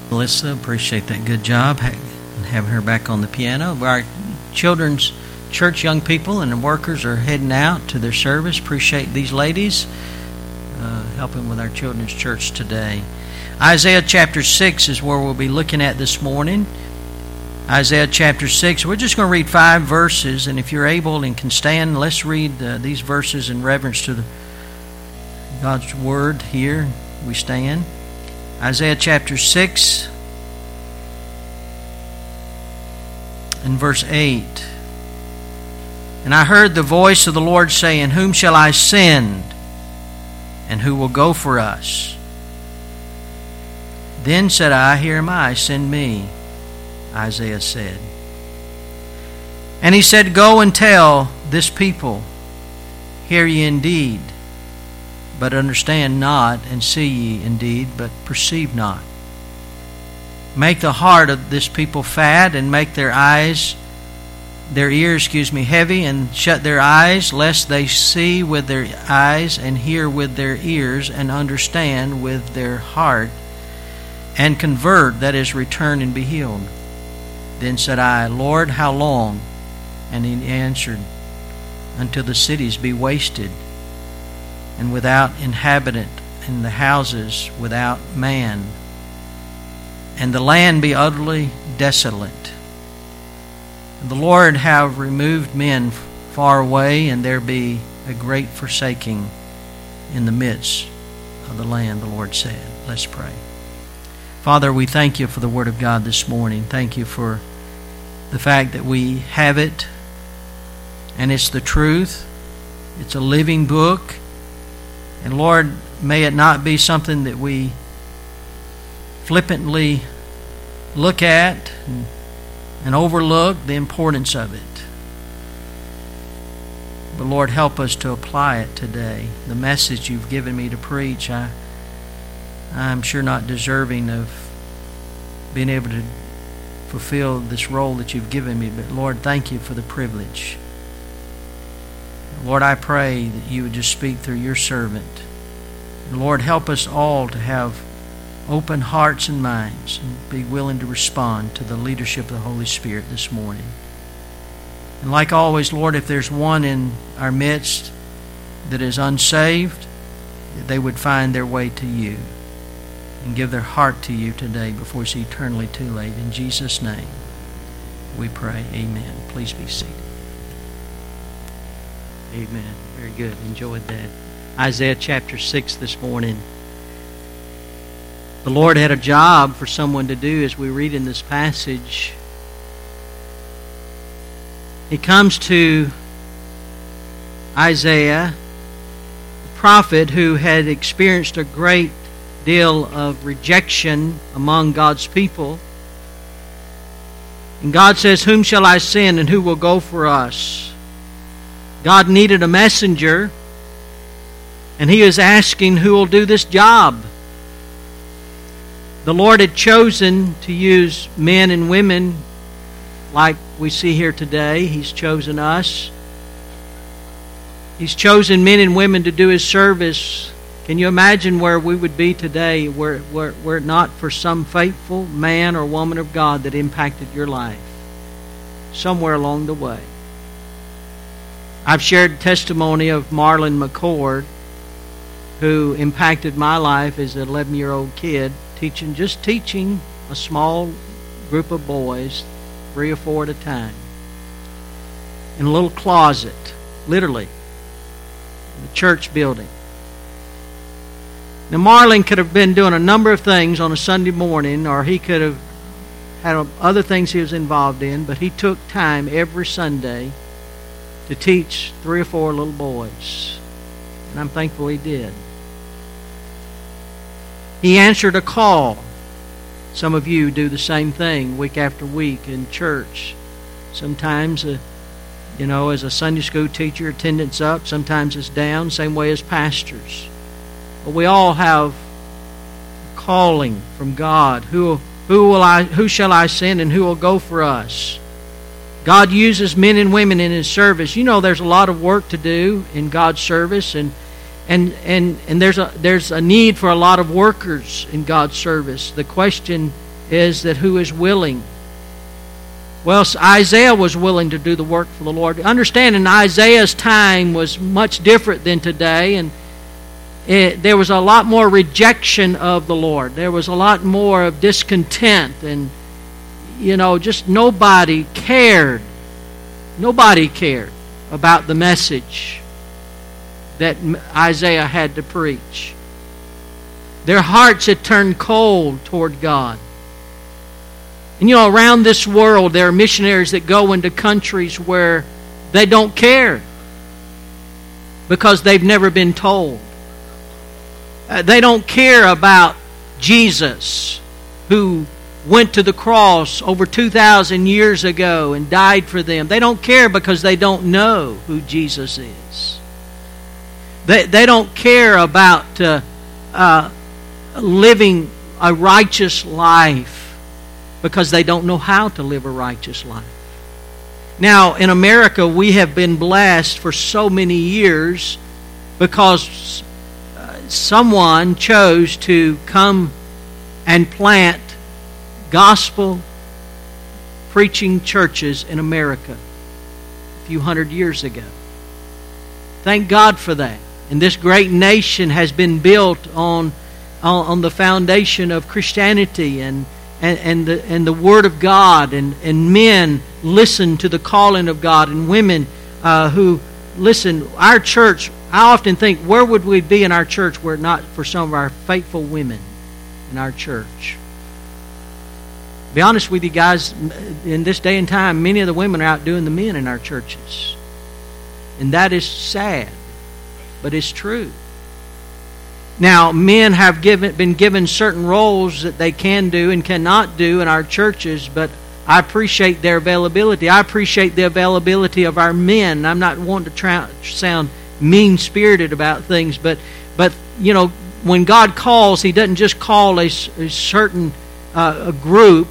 Melissa, appreciate that good job having her back on the piano. Our children's church young people and the workers are heading out to their service. Appreciate these ladies helping with our children's church today. Isaiah chapter 6 is where we'll be looking at this morning. Isaiah chapter 6. We're just going to read 5 verses, and if you're able and can stand, let's read these verses in reverence to God's Word here. We stand. Isaiah chapter 6 and verse 8. And I heard the voice of the Lord saying, Whom shall I send? And who will go for us? Then said I, Here am I, send me, Isaiah said. And he said, Go and tell this people, Hear ye indeed, but understand not, and see ye indeed, but perceive not. Make the heart of this people fat, and make their ears heavy, and shut their eyes, lest they see with their eyes, and hear with their ears, and understand with their heart, and convert, that is, return and be healed. Then said I, Lord, how long? And he answered, Until the cities be wasted, and without inhabitant, and the houses without man, and the land be utterly desolate. And the Lord have removed men far away, and there be a great forsaking in the midst of the land, the Lord said. Let's pray. Father, we thank you for the Word of God this morning. Thank you for the fact that we have it, and it's the truth. It's a living book. And Lord, may it not be something that we flippantly look at and overlook the importance of it. But Lord, help us to apply it today. The message you've given me to preach, I'm sure not deserving of being able to fulfill this role that you've given me. But Lord, thank you for the privilege. Lord, I pray that you would just speak through your servant. And Lord, help us all to have open hearts and minds and be willing to respond to the leadership of the Holy Spirit this morning. And like always, Lord, if there's one in our midst that is unsaved, that they would find their way to you and give their heart to you today before it's eternally too late. In Jesus' name we pray. Amen. Please be seated. Amen. Very good. Enjoyed that. Isaiah chapter 6 this morning. The Lord had a job for someone to do as we read in this passage. He comes to Isaiah, the prophet who had experienced a great deal of rejection among God's people. And God says, Whom shall I send, and who will go for us? God needed a messenger, and He is asking who will do this job. The Lord had chosen to use men and women like we see here today. He's chosen us. He's chosen men and women to do His service. Can you imagine where we would be today were it not for some faithful man or woman of God that impacted your life somewhere along the way? I've shared testimony of Marlon McCord, who impacted my life as an 11-year-old kid, teaching a small group of boys, 3 or 4 at a time, in a little closet, literally, in a church building. Now, Marlon could have been doing a number of things on a Sunday morning, or he could have had other things he was involved in, but he took time every Sunday to teach 3 or 4 little boys. And I'm thankful he did. He answered a call. Some of you do the same thing week after week in church. Sometimes, as a Sunday school teacher, attendance up. Sometimes it's down, same way as pastors. But we all have a calling from God. Who shall I send, and who will go for us? God uses men and women in His service. You know, there's a lot of work to do in God's service, and there's a need for a lot of workers in God's service. The question is that who is willing. Well, Isaiah was willing to do the work for the Lord. Understanding Isaiah's time was much different than today, and there was a lot more rejection of the Lord. There was a lot more of discontent, and just nobody cared. Nobody cared about the message that Isaiah had to preach. Their hearts had turned cold toward God. And around this world, there are missionaries that go into countries where they don't care because they've never been told. They don't care about Jesus, who went to the cross over 2,000 years ago and died for them. They don't care because they don't know who Jesus is. They don't care about living a righteous life because they don't know how to live a righteous life. Now, in America, we have been blessed for so many years because someone chose to come and plant gospel preaching churches in America a few hundred years ago. Thank God for that. And this great nation has been built on the foundation of Christianity and the Word of God, and men listen to the calling of God, and women who listen. Our church, I often think, where would we be in our church were it not for some of our faithful women in our church? To be honest with you guys, in this day and time, many of the women are outdoing the men in our churches. And that is sad, but it's true. Now, men have been given certain roles that they can do and cannot do in our churches, but I appreciate their availability. I appreciate the availability of our men. I'm not wanting to sound mean-spirited about things, but when God calls, He doesn't just call a certain a group,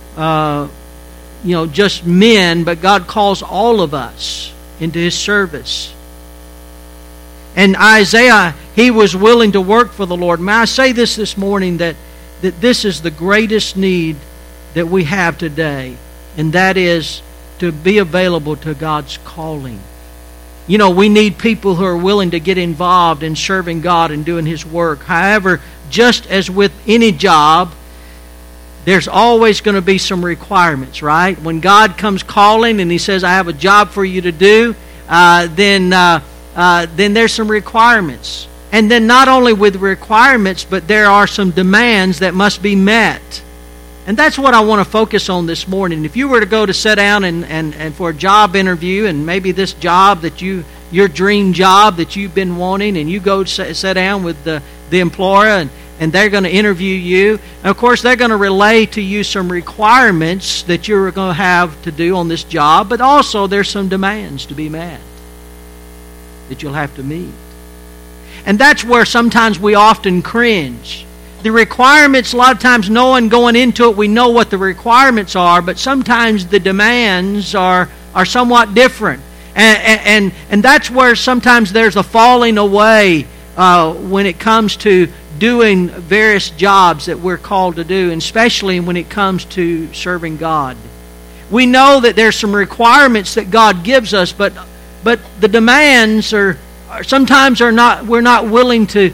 just men, but God calls all of us into His service. And Isaiah, he was willing to work for the Lord. May I say this morning, that this is the greatest need that we have today, and that is to be available to God's calling. We need people who are willing to get involved in serving God and doing His work. However, just as with any job, there's always going to be some requirements, right? When God comes calling and He says, I have a job for you to do, then there's some requirements. And then not only with requirements, but there are some demands that must be met. And that's what I want to focus on this morning. If you were to go to sit down and for a job interview, and maybe this job that your dream job that you've been wanting, and you go sit down with the employer, and they're going to interview you. And of course, they're going to relay to you some requirements that you're going to have to do on this job, but also there's some demands to be met that you'll have to meet. And that's where sometimes we often cringe. The requirements, a lot of times knowing going into it, we know what the requirements are, but sometimes the demands are somewhat different. And that's where sometimes there's a falling away when it comes to doing various jobs that we're called to do, and especially when it comes to serving God. We know that there's some requirements that God gives us, but the demands are sometimes not. We're not willing to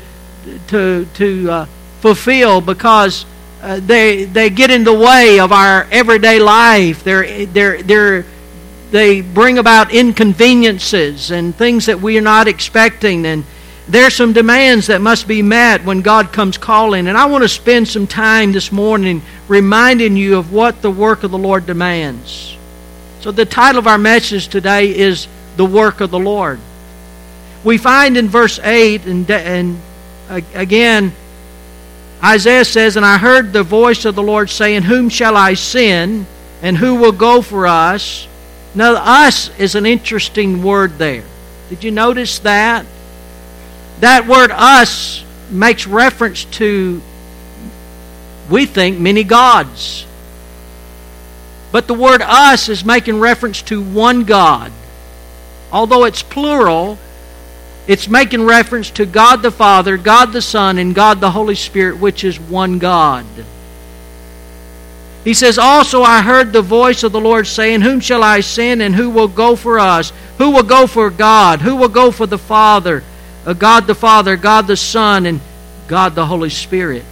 fulfill because they get in the way of our everyday life. They bring about inconveniences and things that we are not expecting, and there's some demands that must be met when God comes calling. And I want to spend some time this morning reminding you of what the work of the Lord demands. So the title of our message today is The Work of the Lord. We find in verse 8, and again, Isaiah says, And I heard the voice of the Lord saying, Whom shall I send, and who will go for us? Now, us is an interesting word there. Did you notice that? That word us makes reference to, we think, many gods. But the word us is making reference to one God. Although it's plural, it's making reference to God the Father, God the Son, and God the Holy Spirit, which is one God. He says, also I heard the voice of the Lord saying, whom shall I send, and who will go for us? Who will go for God? Who will go for the Father? God the Father, God the Son, and God the Holy Spirit.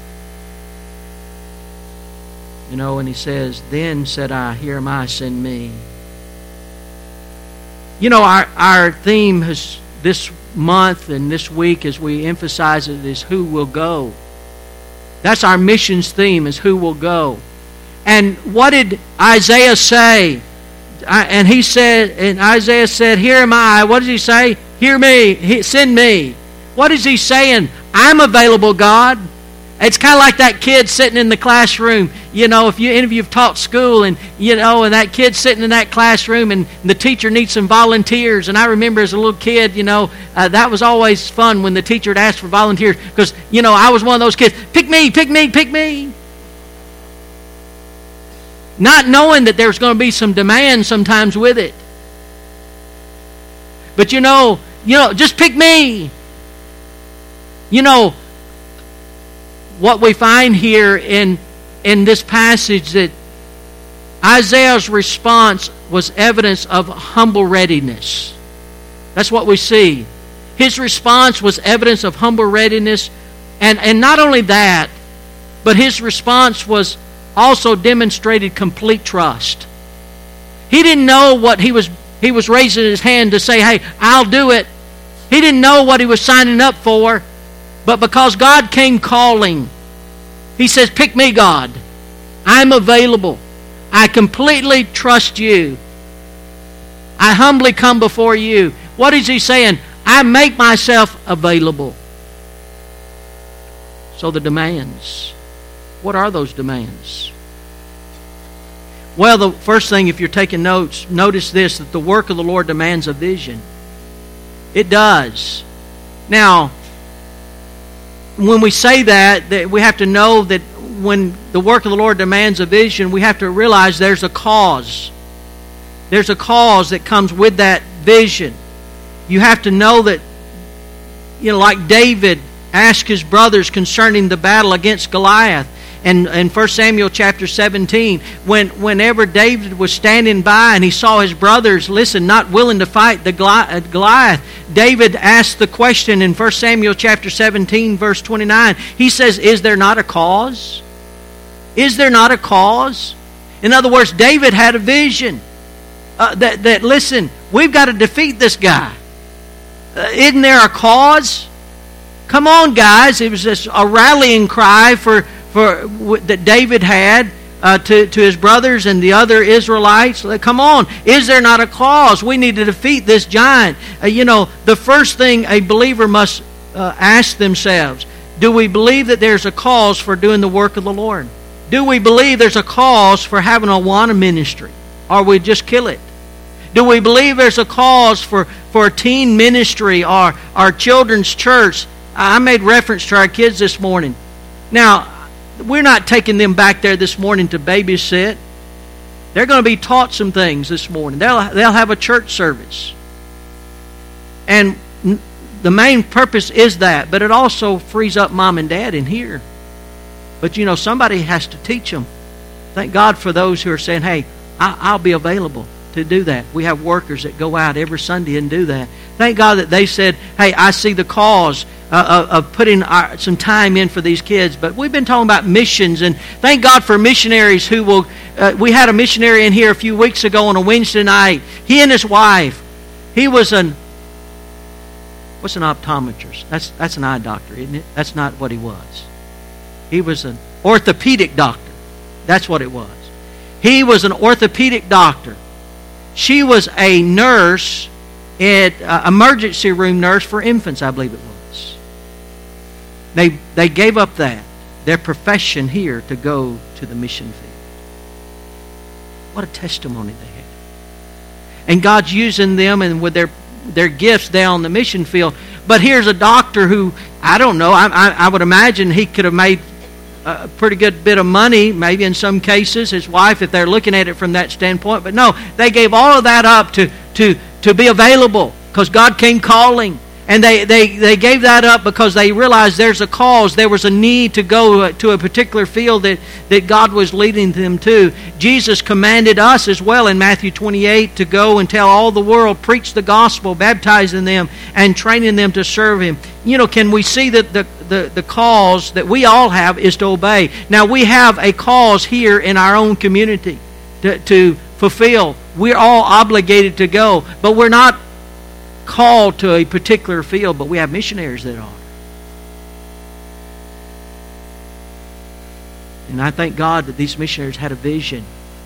You know, and he says, then said I, here am I, send me. You know, our theme has this month and this week, as we emphasize it, is who will go. That's our missions theme, is who will go. And what did Isaiah say? And he said, and Isaiah said, here am I. What does he say? Hear me, send me. What is he saying? I'm available, God. It's kind of like that kid sitting in the classroom. You know, if any of you have taught school, and you know, and that kid sitting in that classroom, and the teacher needs some volunteers. And I remember as a little kid, you know, that was always fun when the teacher would ask for volunteers, because you know, I was one of those kids. Pick me, pick me, pick me. Not knowing that there's going to be some demand sometimes with it. But you know, just pick me. You know, what we find here in this passage, that Isaiah's response was evidence of humble readiness. That's what we see. His response was evidence of humble readiness, and not only that, but his response was also demonstrated complete trust. He didn't know what he was raising his hand to say, hey, I'll do it. He didn't know what he was signing up for, but because God came calling, he says, pick me, God. I'm available. I completely trust you. I humbly come before you. What is he saying? I make myself available. So the demands. What are those demands? Well, the first thing, if you're taking notes, notice this, that the work of the Lord demands a vision. It does. Now, when we say that we have to know that when the work of the Lord demands a vision, we have to realize there's a cause. There's a cause that comes with that vision. You have to know that, you know, like David asked his brothers concerning the battle against Goliath. And in 1 Samuel chapter 17, whenever David was standing by and he saw his brothers, not willing to fight the Goliath, David asked the question in 1 Samuel chapter 17, verse 29. He says, is there not a cause? Is there not a cause? In other words, David had a vision that listen, we've got to defeat this guy. Isn't there a cause? Come on, guys. It was just a rallying cry that David had to his brothers and the other Israelites. Come on, is there not a cause? We need to defeat this giant. The first thing a believer must ask themselves, do we believe that there's a cause for doing the work of the Lord? Do we believe there's a cause for having a Awana ministry? Or we just kill it? Do we believe there's a cause for a teen ministry or our children's church? I made reference to our kids this morning. Now, we're not taking them back there this morning to babysit. They're going to be taught some things this morning. They'll have a church service. And the main purpose is that, but it also frees up mom and dad in here. But somebody has to teach them. Thank God for those who are saying, hey, I'll be available to do that. We have workers that go out every Sunday and do that. Thank God that they said, hey, I see the cause of putting some time in for these kids. But we've been talking about missions, and thank God for missionaries who will... we had a missionary in here a few weeks ago on a Wednesday night. He and his wife, he was what's an optometrist? That's an eye doctor, isn't it? That's not what he was. He was an orthopedic doctor. That's what it was. He was an orthopedic doctor. She was a nurse, emergency room nurse for infants, I believe it was. They gave up their profession here to go to the mission field. What a testimony they had. And God's using them and with their gifts down on the mission field. But here's a doctor who, I don't know, I would imagine he could have made a pretty good bit of money, maybe in some cases, his wife, if they're looking at it from that standpoint. But no, they gave all of that up to be available because God came calling. And they gave that up because they realized there's a cause. There was a need to go to a particular field that God was leading them to. Jesus commanded us as well in Matthew 28 to go and tell all the world, preach the gospel, baptizing them and training them to serve Him. Can we see that the cause that we all have is to obey? Now, we have a cause here in our own community to fulfill. We're all obligated to go, but we're not called to a particular field, but we have missionaries that are. And I thank God that these missionaries had a vision.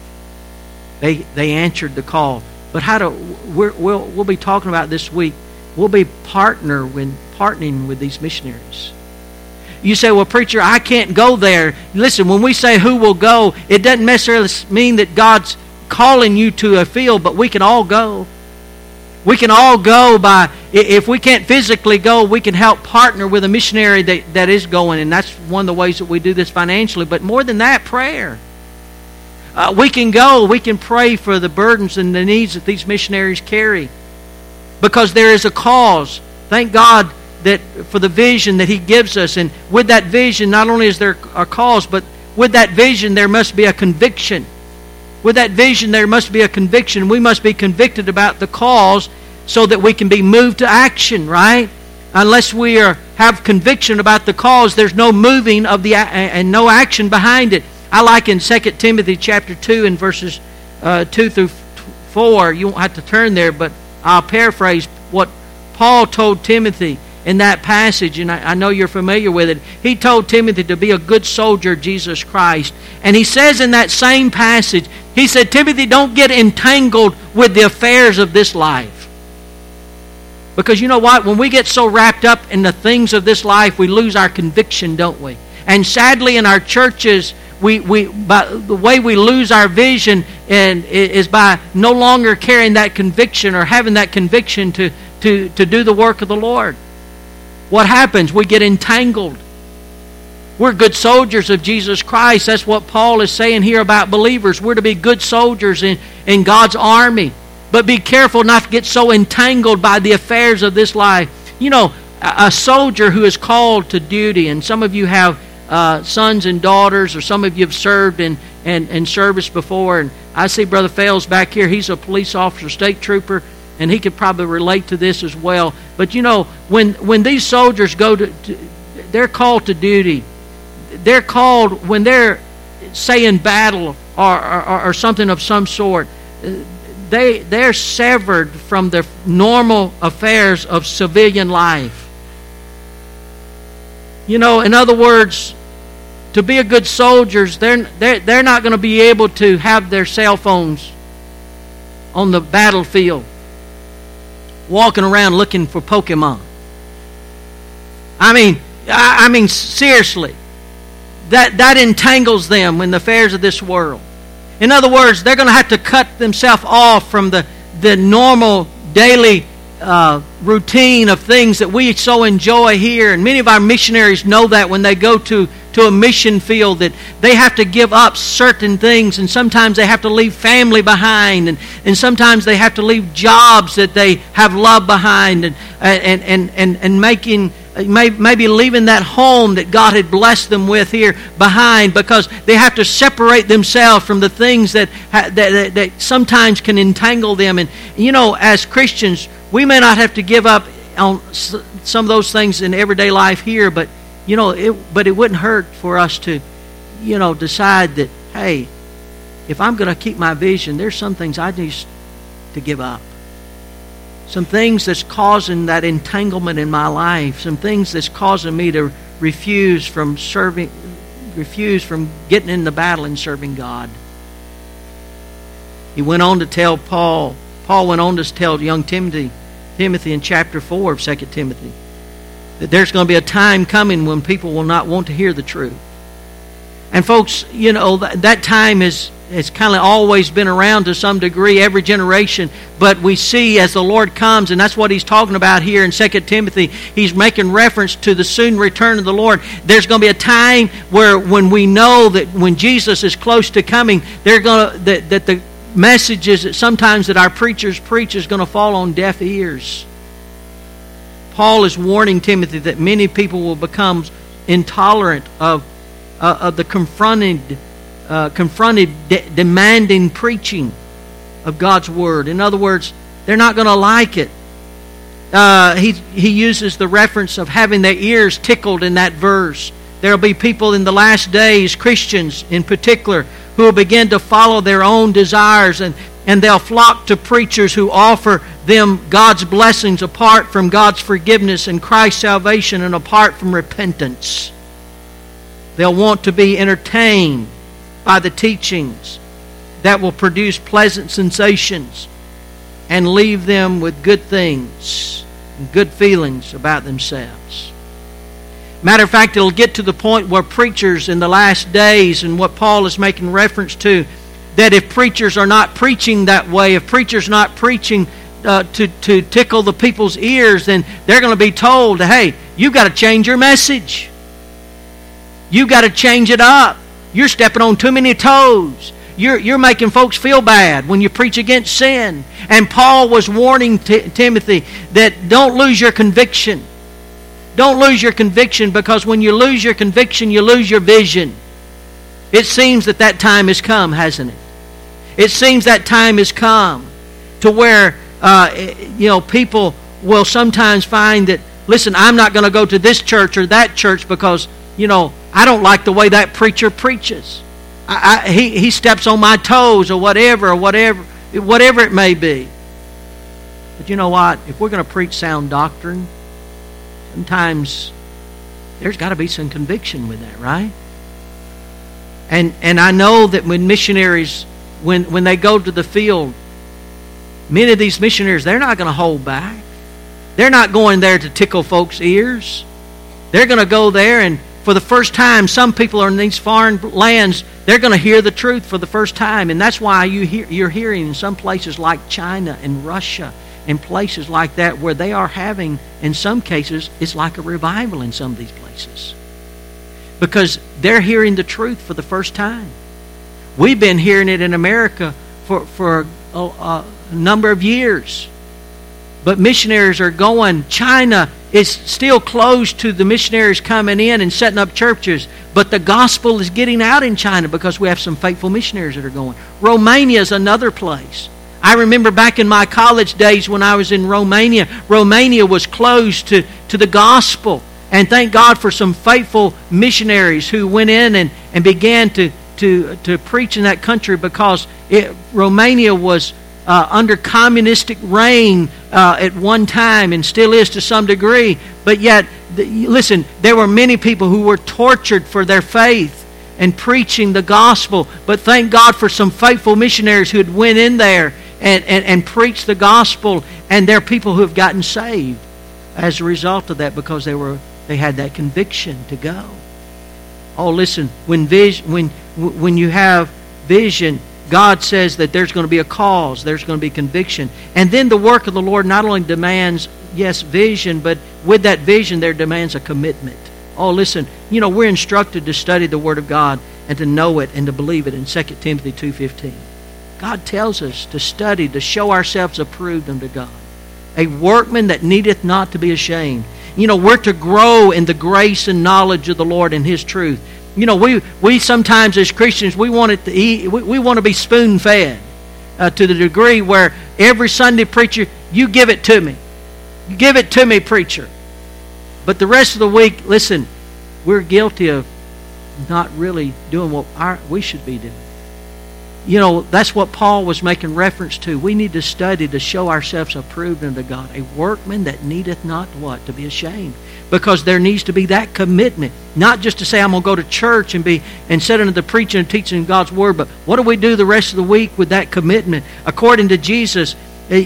They answered the call. But we'll be talking about this week. We'll be partnering with these missionaries. You say, well, preacher, I can't go there. Listen, when we say who will go, it doesn't necessarily mean that God's calling you to a field, but we can all go. We can all go if we can't physically go, we can help partner with a missionary that is going, and that's one of the ways that we do this financially. But more than that, prayer. We can go, we can pray for the burdens and the needs that these missionaries carry, because there is a cause. Thank God that for the vision that He gives us, and with that vision, not only is there a cause, but with that vision there must be a conviction. With that vision, there must be a conviction. We must be convicted about the cause so that we can be moved to action, right? Unless we have conviction about the cause, there's no moving of and no action behind it. I like in 2 Timothy chapter 2 and verses 2 through 4. You won't have to turn there, but I'll paraphrase what Paul told Timothy in that passage, and I know you're familiar with it. He told Timothy to be a good soldier of Jesus Christ. And he says in that same passage, he said, Timothy, don't get entangled with the affairs of this life. Because you know what? When we get so wrapped up in the things of this life, we lose our conviction, don't we? And sadly, in our churches, by the way we lose our vision is by no longer carrying that conviction or having that conviction to do the work of the Lord. What happens? We get entangled. We're good soldiers of Jesus Christ. That's what Paul is saying here about believers. We're to be good soldiers in God's army. But be careful not to get so entangled by the affairs of this life. A soldier who is called to duty, and some of you have sons and daughters, or some of you have served in service before, and I see Brother Fales back here. He's a police officer, state trooper, and he could probably relate to this as well. But when these soldiers they're called to duty. They're called when they're, say, in battle or something of some sort. They're severed from the normal affairs of civilian life. In other words, to be a good soldiers, they're not going to be able to have their cell phones on the battlefield, walking around looking for Pokemon. I mean, seriously, that entangles them in the affairs of this world. In other words, they're going to have to cut themselves off from the normal daily routine of things that we so enjoy here. And many of our missionaries know that when they go to a mission field, that they have to give up certain things, and sometimes they have to leave family behind, and sometimes they have to leave jobs that they have loved behind, and making maybe leaving that home that God had blessed them with here behind, because they have to separate themselves from the things that sometimes can entangle them. And as Christians, we may not have to give up on some of those things in everyday life here, but it wouldn't hurt for us to decide that, hey, if I'm going to keep my vision, there's some things I need to give up. Some things that's causing that entanglement in my life. Some things that's causing me to refuse from getting in the battle and serving God. He went on to tell Paul went on to tell young Timothy in chapter 4 of 2 Timothy, that there's going to be a time coming when people will not want to hear the truth. And folks, that time has kind of always been around to some degree, every generation. But we see as the Lord comes, and that's what he's talking about here in 2 Timothy. He's making reference to the soon return of the Lord. There's going to be a time when we know that when Jesus is close to coming, that the messages that sometimes that our preachers preach is going to fall on deaf ears. Paul is warning Timothy that many people will become intolerant of the demanding preaching of God's Word. In other words, they're not going to like it. He uses the reference of having their ears tickled in that verse. There will be people in the last days, Christians in particular, who will begin to follow their own desires, and they'll flock to preachers who offer them God's blessings apart from God's forgiveness and Christ's salvation and apart from repentance. They'll want to be entertained by the teachings that will produce pleasant sensations and leave them with good things and good feelings about themselves. Matter of fact, it'll get to the point where preachers in the last days, and what Paul is making reference to, that if preachers are not preaching that way, if preachers are not preaching to tickle the people's ears, then they're going to be told, hey, you've got to change your message. You've got to change it up. You're stepping on too many toes. You're making folks feel bad when you preach against sin. And Paul was warning Timothy that don't lose your conviction. Don't lose your conviction, because when you lose your conviction, you lose your vision. It seems that time has come, hasn't it? It seems that time has come to where people will sometimes find that, listen, I'm not going to go to this church or that church because, I don't like the way that preacher preaches. He steps on my toes or whatever it may be. But you know what? If we're going to preach sound doctrine, sometimes there's got to be some conviction with that, right? And I know that when missionaries, when they go to the field, many of these missionaries, they're not going to hold back. They're not going there to tickle folks' ears. They're going to go there, and for the first time, some people are in these foreign lands, they're going to hear the truth for the first time. And that's why you're hearing in some places like China and Russia and places like that where they are having, in some cases, it's like a revival in some of these places. Because they're hearing the truth for the first time. We've been hearing it in America for a number of years. But missionaries are going. China is still closed to the missionaries coming in and setting up churches. But the gospel is getting out in China because we have some faithful missionaries that are going. Romania is another place. I remember back in my college days when I was in Romania, Romania was closed to the gospel. And thank God for some faithful missionaries who went in and began to preach in that country, because Romania was under communistic reign at one time and still is to some degree. But yet, listen, there were many people who were tortured for their faith and preaching the gospel. But thank God for some faithful missionaries who had went in there and preached the gospel, and there are people who have gotten saved as a result of that, because they had that conviction to go. Oh, listen, when you have vision, God says that there's going to be a cause, there's going to be conviction. And then the work of the Lord not only demands, yes, vision, but with that vision there demands a commitment. Oh, listen, we're instructed to study the Word of God and to know it and to believe it in 2 Timothy 2:15. God tells us to study, to show ourselves approved unto God, a workman that needeth not to be ashamed. We're to grow in the grace and knowledge of the Lord and His truth. We sometimes as Christians, we want it to eat. We want to be spoon-fed to the degree where every Sunday preacher, you give it to me. You give it to me, preacher. But the rest of the week, listen, we're guilty of not really doing what we should be doing. That's what Paul was making reference to. We need to study to show ourselves approved unto God, a workman that needeth not what? To be ashamed. Because there needs to be that commitment. Not just to say, I'm going to go to church and sit under the preaching and teaching God's Word, but what do we do the rest of the week with that commitment? According to Jesus,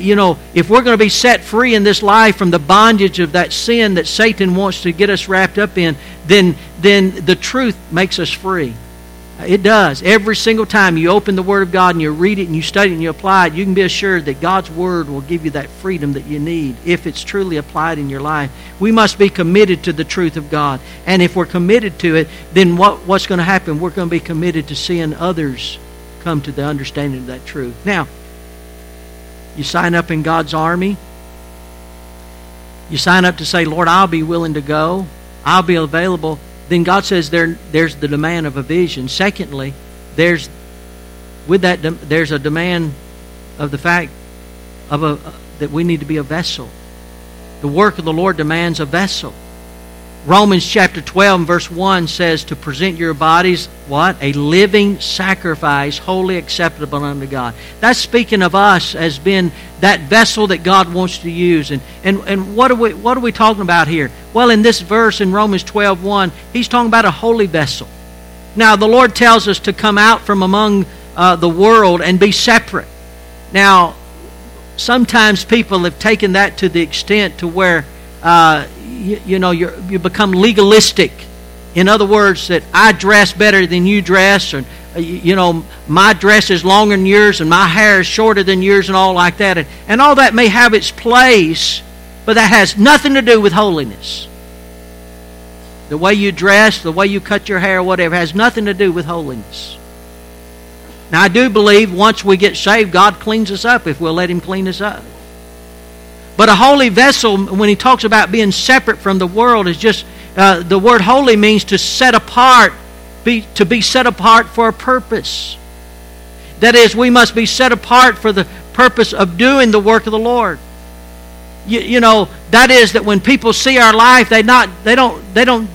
if we're going to be set free in this life from the bondage of that sin that Satan wants to get us wrapped up in, then the truth makes us free. It does. Every single time you open the Word of God and you read it and you study it and you apply it, you can be assured that God's Word will give you that freedom that you need if it's truly applied in your life. We must be committed to the truth of God. And if we're committed to it, then what's going to happen? We're going to be committed to seeing others come to the understanding of that truth. Now, you sign up in God's army. you sign up to say, Lord, I'll be willing to go, I'll be available, then God says there's the demand of a vision. Secondly, there's a demand of the fact that we need to be a vessel. The work of the Lord demands a vessel. Romans chapter 12 verse 1 says to present your bodies, what? A living sacrifice, wholly acceptable unto God. That's speaking of us as being that vessel that God wants to use. And what are we talking about here? Well, in this verse in Romans 12:1, he's talking about a holy vessel. Now, the Lord tells us to come out from among the world and be separate. Now, sometimes people have taken that to the extent to where you become legalistic. In other words, that I dress better than you dress, or my dress is longer than yours, and my hair is shorter than yours, and all like that. And all that may have its place, but that has nothing to do with holiness. The way you dress, the way you cut your hair, whatever, has nothing to do with holiness. Now, I do believe once we get saved, God cleans us up if we'll let Him clean us up. But a holy vessel, when he talks about being separate from the world, is just, the word holy means to set apart, to be set apart for a purpose. That is, we must be set apart for the purpose of doing the work of the Lord. That is, that when people see our life, they don't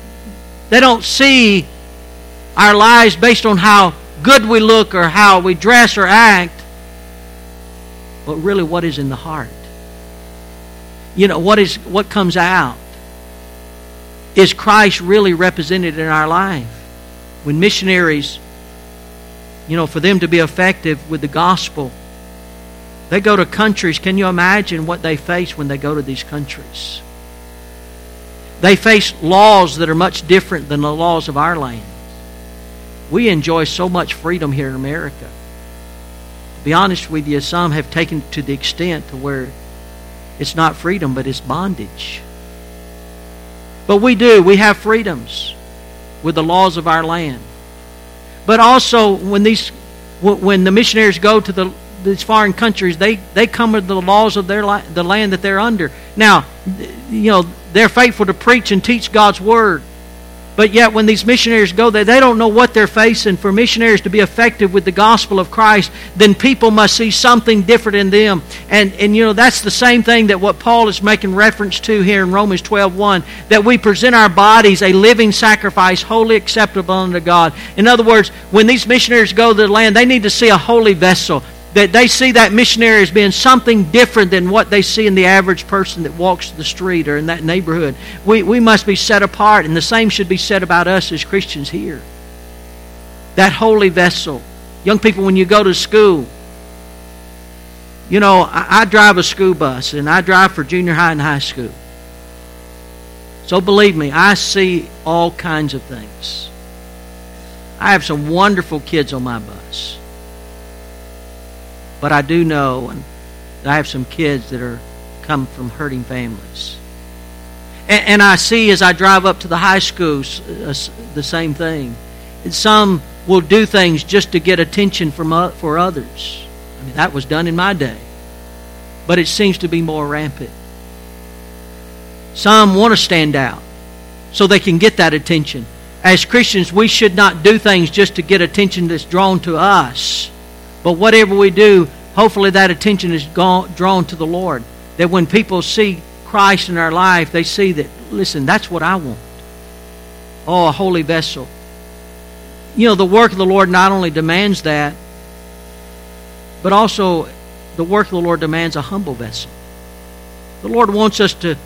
see our lives based on how good we look or how we dress or act, but really what is in the heart. What comes out. Is Christ really represented in our life? When missionaries, for them to be effective with the gospel, they go to countries. Can you imagine what they face when they go to these countries? They face laws that are much different than the laws of our land. We enjoy so much freedom here in America. To be honest with you, some have taken it to the extent to where it's not freedom, but it's bondage. But we have freedoms with the laws of our land. But also, when the missionaries go to these foreign countries, they come with the laws of the land that they're under. Now, they're faithful to preach and teach God's Word. But yet when these missionaries go there, they don't know what they're facing. For missionaries to be effective with the gospel of Christ, then people must see something different in them. And that's the same thing that what Paul is making reference to here in Romans 12:1, that we present our bodies a living sacrifice, wholly acceptable unto God. In other words, when these missionaries go to the land, they need to see a holy vessel. That they see that missionary as being something different than what they see in the average person that walks the street or in that neighborhood. We must be set apart, and the same should be said about us as Christians here. That holy vessel. Young people, when you go to school, I drive a school bus, and I drive for junior high and high school. So believe me, I see all kinds of things. I have some wonderful kids on my bus. But I do know that I have some kids that come from hurting families. And I see as I drive up to the high schools the same thing. And some will do things just to get attention for others. I mean, that was done in my day. But it seems to be more rampant. Some want to stand out so they can get that attention. As Christians, we should not do things just to get attention that's drawn to us. But whatever we do, hopefully that attention is drawn to the Lord. That when people see Christ in our life, they see that, listen, that's what I want. Oh, a holy vessel. The work of the Lord not only demands that, but also the work of the Lord demands a humble vessel. The Lord wants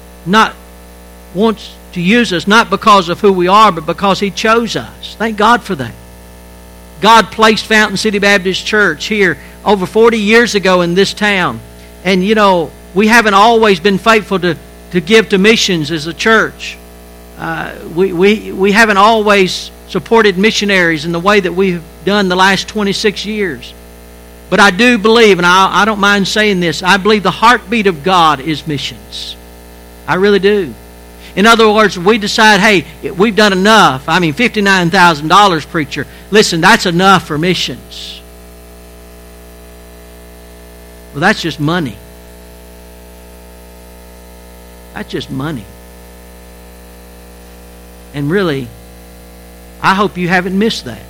to use us not because of who we are, but because He chose us. Thank God for that. God placed Fountain City Baptist Church here over 40 years ago in this town. And, we haven't always been faithful to give to missions as a church. We haven't always supported missionaries in the way that we've done the last 26 years. But I do believe, and I don't mind saying this, I believe the heartbeat of God is missions. I really do. In other words, we decide, hey, we've done enough. I mean, $59,000, preacher. Listen, that's enough for missions. Well, that's just money. That's just money. And really, I hope you haven't missed that.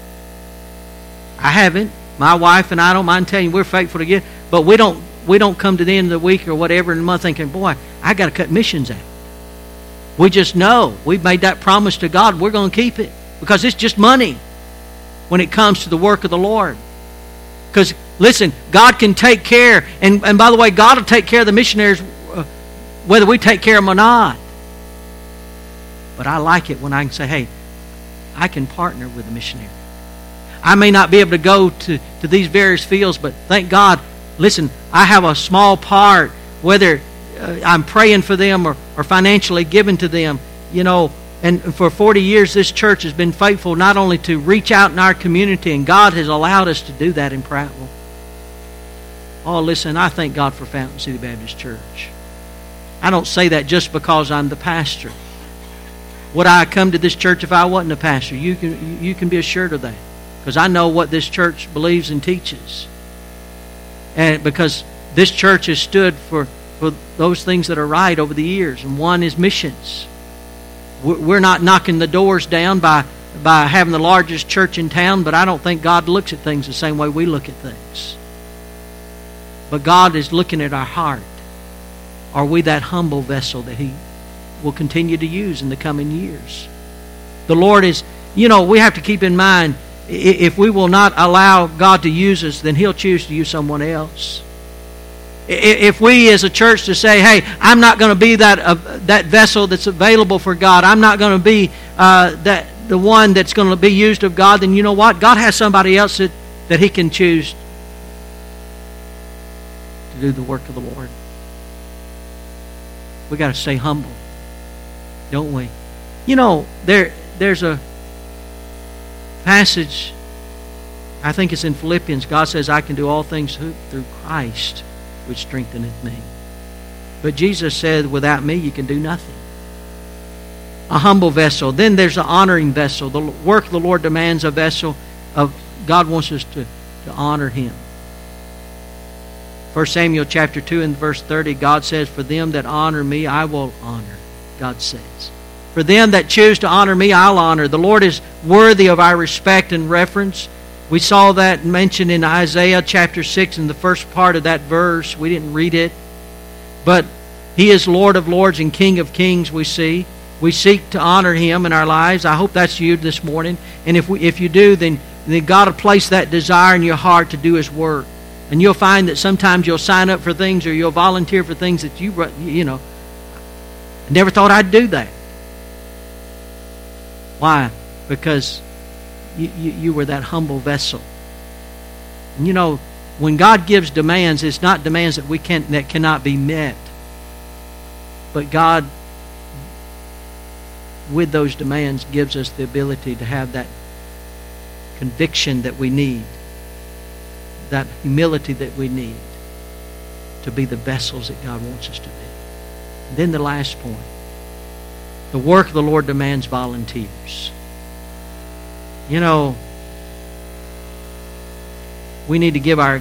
I haven't. My wife and I, don't mind telling you, we're faithful to give, but we don't come to the end of the week or whatever in the month thinking, boy, I got to cut missions out. We just know we've made that promise to God. We're going to keep it because it's just money when it comes to the work of the Lord. Because, listen, God can take care, and by the way, God will take care of the missionaries whether we take care of them or not. But I like it when I can say, hey, I can partner with a missionary. I may not be able to go to these various fields, but thank God, listen, I have a small part, whether I'm praying for them or financially giving to them, you know. And for 40 years, this church has been faithful not only to reach out in our community, and God has allowed us to do that in Prattville. Oh, listen, I thank God for Fountain City Baptist Church. I don't say that just because I'm the pastor. Would I come to this church if I wasn't a pastor? You can be assured of that. Because I know what this church believes and teaches. And because this church has stood for those things that are right over the years. And one is missions. We're not knocking the doors down by having the largest church in town, but I don't think God looks at things the same way we look at things. But God is looking at our heart. Are we that humble vessel that He will continue to use in the coming years? The Lord is, you know, we have to keep in mind, if we will not allow God to use us, then He'll choose to use someone else. If we as a church to say, hey, I'm not going to be that vessel that's available for God, I'm not going to be the one that's going to be used of God, then you know what? God has somebody else that He can choose to do the work of the Lord. We got to stay humble, don't we? You know, there's a passage, I think it's in Philippians. God says, I can do all things through Christ, which strengtheneth me. But Jesus said, without me you can do nothing. A humble vessel. Then there's an honoring vessel. The work of the Lord demands a vessel of God wants us to honor Him. 1 Samuel chapter 2 and verse 30, God says, for them that honor me, I will honor. God says. For them that choose to honor me, I'll honor. The Lord is worthy of our respect and reverence. We saw that mentioned in Isaiah chapter 6 in the first part of that verse. We didn't read it. But He is Lord of lords and King of kings, we see. We seek to honor Him in our lives. I hope that's you this morning. And if you do, then God will place that desire in your heart to do His work. And you'll find that sometimes you'll sign up for things or you'll volunteer for things that you know, I never thought I'd do that. Why? Because you were that humble vessel. And you know, when God gives demands, it's not demands that cannot be met. But God, with those demands, gives us the ability to have that conviction that we need, that humility that we need to be the vessels that God wants us to be. And then the last point. The work of the Lord demands volunteers. You know, we need to give our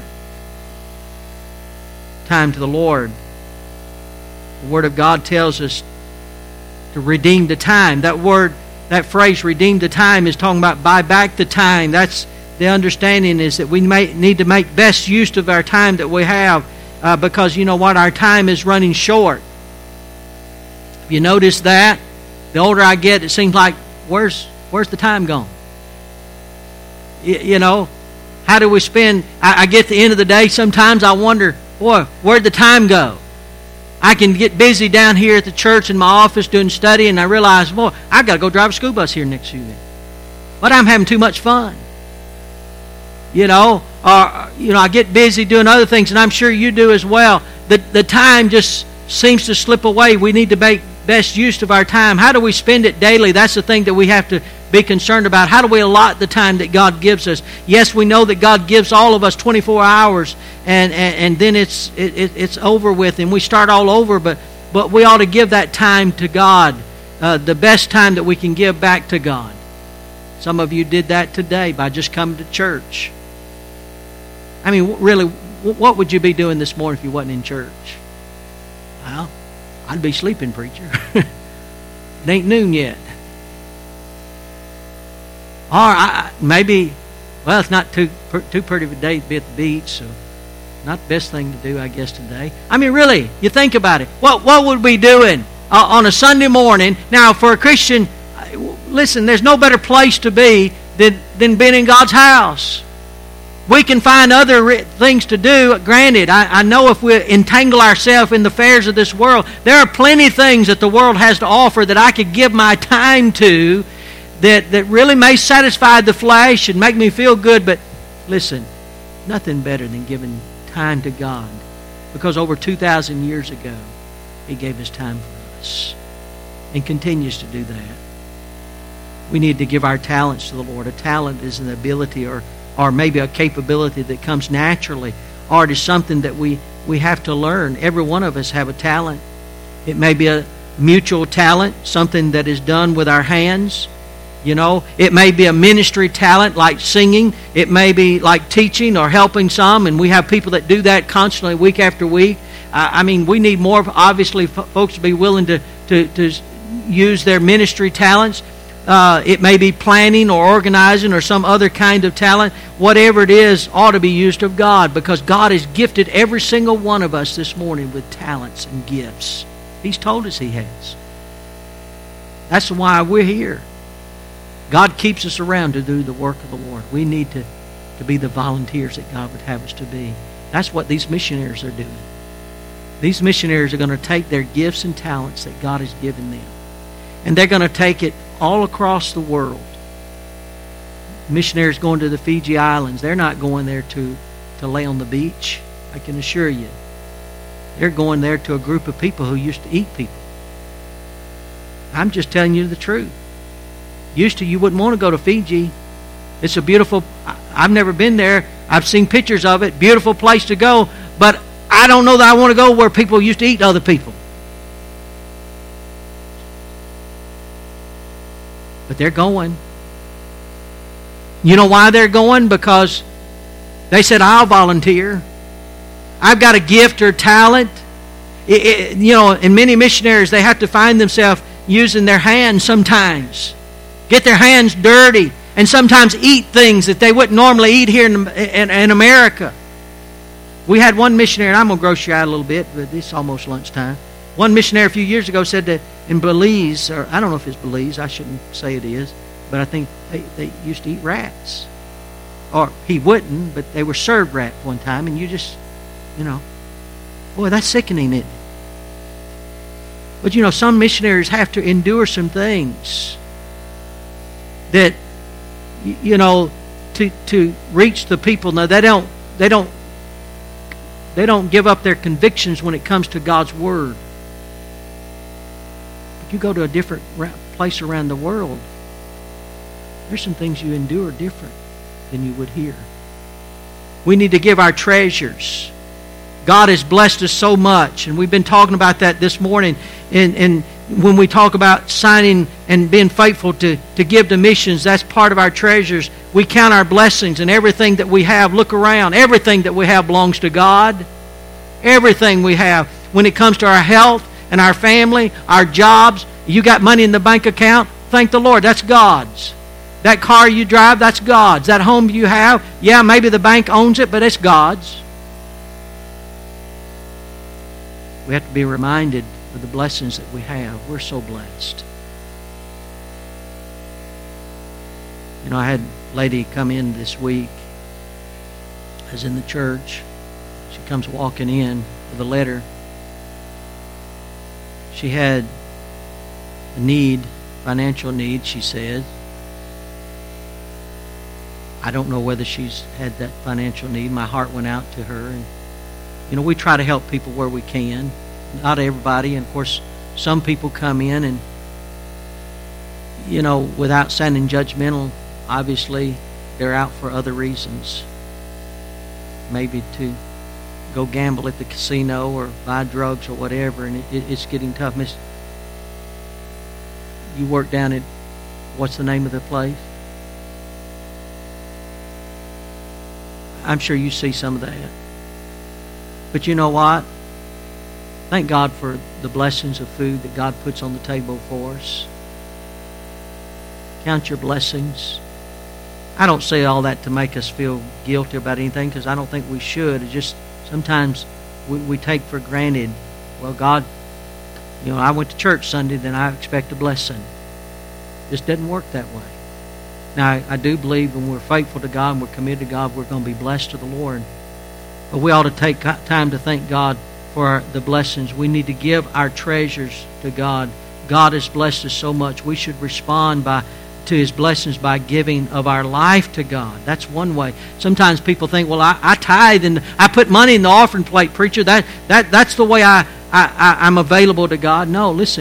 time to the Lord. The Word of God tells us to redeem the time. That phrase, redeem the time, is talking about buy back the time. That's the understanding, is that we need to make best use of our time that we have because you know what? Our time is running short. Have you noticed that? The older I get, it seems like, where's the time gone? You know, how do we spend? I get to the end of the day, sometimes I wonder, boy, where'd the time go? I can get busy down here at the church in my office doing study, and I realize, boy, I've got to go drive a school bus here next few minutes. But I'm having too much fun. You know, I get busy doing other things, and I'm sure you do as well. The time just seems to slip away. We need to make best use of our time. How do we spend it daily? That's the thing that we have to be concerned about. How do we allot the time that God gives us? Yes, we know that God gives all of us 24 hours, and then it's over with, and we start all over. But we ought to give that time to God, the best time that we can give back to God. Some of you did that today by just coming to church. I mean, really, what would you be doing this morning if you wasn't in church? Well, I'd be sleeping, preacher. It ain't noon yet. Or maybe, well, it's not too pretty of a day to be at the beach, so not the best thing to do, I guess, today. I mean, really, you think about it. What would we be doing on a Sunday morning? Now, for a Christian, listen, there's no better place to be than being in God's house. We can find other things to do. Granted, I know if we entangle ourselves in the affairs of this world, there are plenty of things that the world has to offer that I could give my time to that really may satisfy the flesh and make me feel good. But listen, nothing better than giving time to God, because over 2,000 years ago He gave His time for us and continues to do that. We need to give our talents to the Lord. A talent is an ability or maybe a capability that comes naturally, or it is something that we have to learn. Every one of us have a talent. It may be a mutual talent, something that is done with our hands. You know, it may be a ministry talent like singing. It may be like teaching or helping some, and we have people that do that constantly week after week. I mean, we need more, obviously, folks to be willing to use their ministry talents. It may be planning or organizing or some other kind of talent. Whatever it is ought to be used of God, because God has gifted every single one of us this morning with talents and gifts. He's told us He has. That's why we're here. God keeps us around to do the work of the Lord. We need to be the volunteers that God would have us to be. That's what these missionaries are doing. These missionaries are going to take their gifts and talents that God has given them, and they're going to take it all across the world. Missionaries going to the Fiji Islands, they're not going there to lay on the beach, I can assure you. They're going there to a group of people who used to eat people. I'm just telling you the truth. Used to, you wouldn't want to go to Fiji. It's a beautiful, I've never been there. I've seen pictures of it. Beautiful place to go. But I don't know that I want to go where people used to eat other people. But they're going. You know why they're going? Because they said, I'll volunteer. I've got a gift or talent. You know, and many missionaries, they have to find themselves using their hands sometimes. Get their hands dirty, and sometimes eat things that they wouldn't normally eat here in America. We had one missionary, and I'm going to gross you out a little bit, but it's almost lunchtime. One missionary a few years ago said that in Belize, or I don't know if it's Belize, I shouldn't say it is, but I think they used to eat rats. Or he wouldn't, but they were served rat one time, and you just, you know, boy, that's sickening, isn't it? But you know, some missionaries have to endure some things that, you know, to reach the people. Now they don't give up their convictions when it comes to God's Word. But you go to a different place around the world, there's some things you endure different than you would here. We need to give our treasures. God has blessed us so much, and we've been talking about that this morning. And when we talk about signing and being faithful to give to missions, that's part of our treasures. We count our blessings, and everything that we have, look around. Everything that we have belongs to God. Everything we have. When it comes to our health and our family, our jobs, you got money in the bank account, thank the Lord, that's God's. That car you drive, that's God's. That home you have, yeah, maybe the bank owns it, but it's God's. We have to be reminded of the blessings that we have. We're so blessed. You know, I had a lady come in this week. I was in the church. She comes walking in with a letter. She had a need, financial need, she said. I don't know whether she's had that financial need. My heart went out to her. And, you know, we try to help people where we can. Not everybody. And, of course, some people come in and, you know, without sounding judgmental, obviously they're out for other reasons. Maybe to go gamble at the casino or buy drugs or whatever, and it's getting tough. Miss, you work down at, what's the name of the place? I'm sure you see some of that. But you know what? Thank God for the blessings of food that God puts on the table for us. Count your blessings. I don't say all that to make us feel guilty about anything, because I don't think we should. It's just sometimes we take for granted, well, God, I went to church Sunday, then I expect a blessing. It just doesn't work that way. Now, I do believe when we're faithful to God and we're committed to God, we're going to be blessed to the Lord. But we ought to take time to thank God for the blessings. We need to give our treasures to God. God has blessed us so much. We should respond to His blessings by giving of our life to God. That's one way. Sometimes people think, well, I tithe and I put money in the offering plate, preacher. That's the way I'm available to God. No, listen.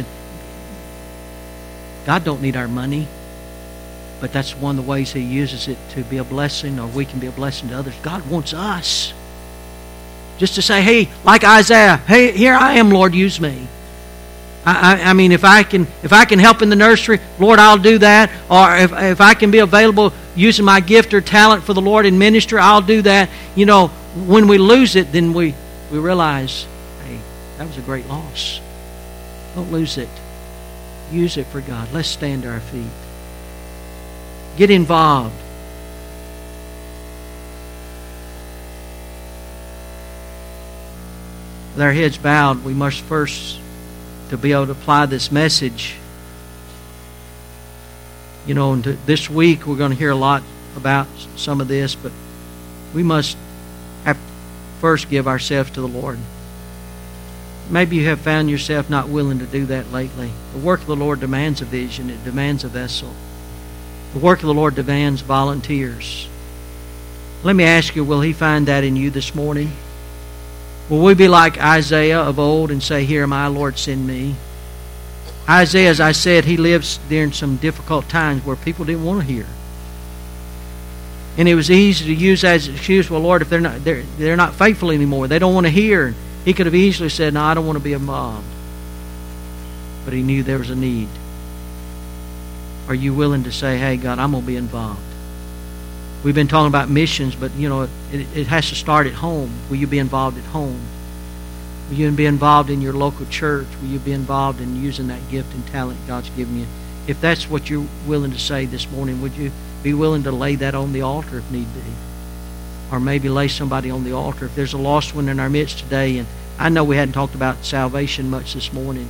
God don't need our money. But that's one of the ways He uses it to be a blessing, or we can be a blessing to others. God wants us. Just to say, hey, like Isaiah, hey, here I am, Lord, use me. I mean, if I can help in the nursery, Lord, I'll do that. Or if I can be available using my gift or talent for the Lord in ministry, I'll do that. When we lose it, then we realize, hey, that was a great loss. Don't lose it. Use it for God. Let's stand to our feet. Get involved. With our heads bowed, we must first, to be able to apply this message, this week we're going to hear a lot about some of this, but we must first give ourselves to the Lord. Maybe you have found yourself not willing to do that lately. The work of the Lord demands a vision. It demands a vessel. The work of the Lord demands volunteers. Let me ask you, will He find that in you this morning? Will we be like Isaiah of old and say, here am I, Lord, send me? Isaiah, as I said, he lives during some difficult times where people didn't want to hear. And it was easy to use as an excuse, well, Lord, if they're not faithful anymore, they don't want to hear. He could have easily said, no, I don't want to be involved. But he knew there was a need. Are you willing to say, hey, God, I'm going to be involved? We've been talking about missions, but, it has to start at home. Will you be involved at home? Will you be involved in your local church? Will you be involved in using that gift and talent God's given you? If that's what you're willing to say this morning, would you be willing to lay that on the altar if need be? Or maybe lay somebody on the altar. If there's a lost one in our midst today, and I know we hadn't talked about salvation much this morning,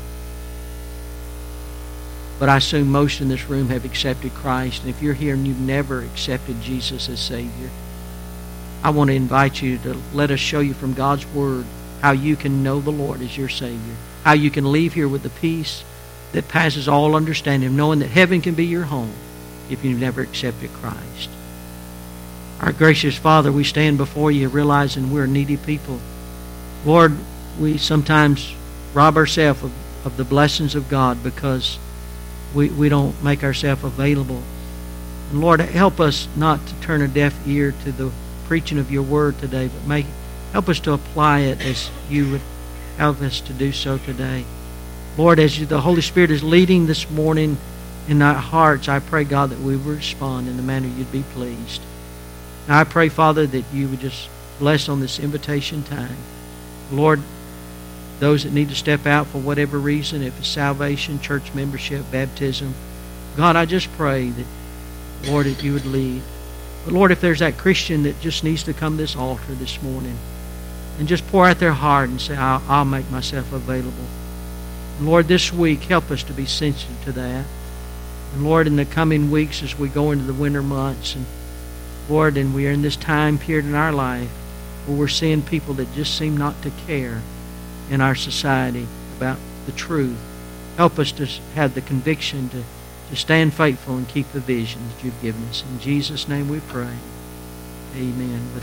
but I assume most in this room have accepted Christ. And if you're here and you've never accepted Jesus as Savior, I want to invite you to let us show you from God's Word how you can know the Lord as your Savior. How you can leave here with the peace that passes all understanding, knowing that heaven can be your home if you've never accepted Christ. Our gracious Father, we stand before you realizing we're needy people. Lord, we sometimes rob ourselves of the blessings of God because we don't make ourselves available. And Lord, help us not to turn a deaf ear to the preaching of your word today, but help us to apply it as you would help us to do so today. Lord, as the Holy Spirit is leading this morning in our hearts, I pray, God, that we will respond in the manner you'd be pleased. Now I pray, Father, that you would just bless on this invitation time. Lord, those that need to step out for whatever reason, if it's salvation, church membership, baptism, God, I just pray that, Lord, that you would lead. But Lord, if there's that Christian that just needs to come to this altar this morning and just pour out their heart and say, I'll make myself available. And Lord, this week, help us to be sensitive to that. And Lord, in the coming weeks as we go into the winter months, and Lord, and we are in this time period in our life where we're seeing people that just seem not to care in our society about the truth. Help us to have the conviction to stand faithful and keep the vision that you've given us. In Jesus' name we pray. Amen.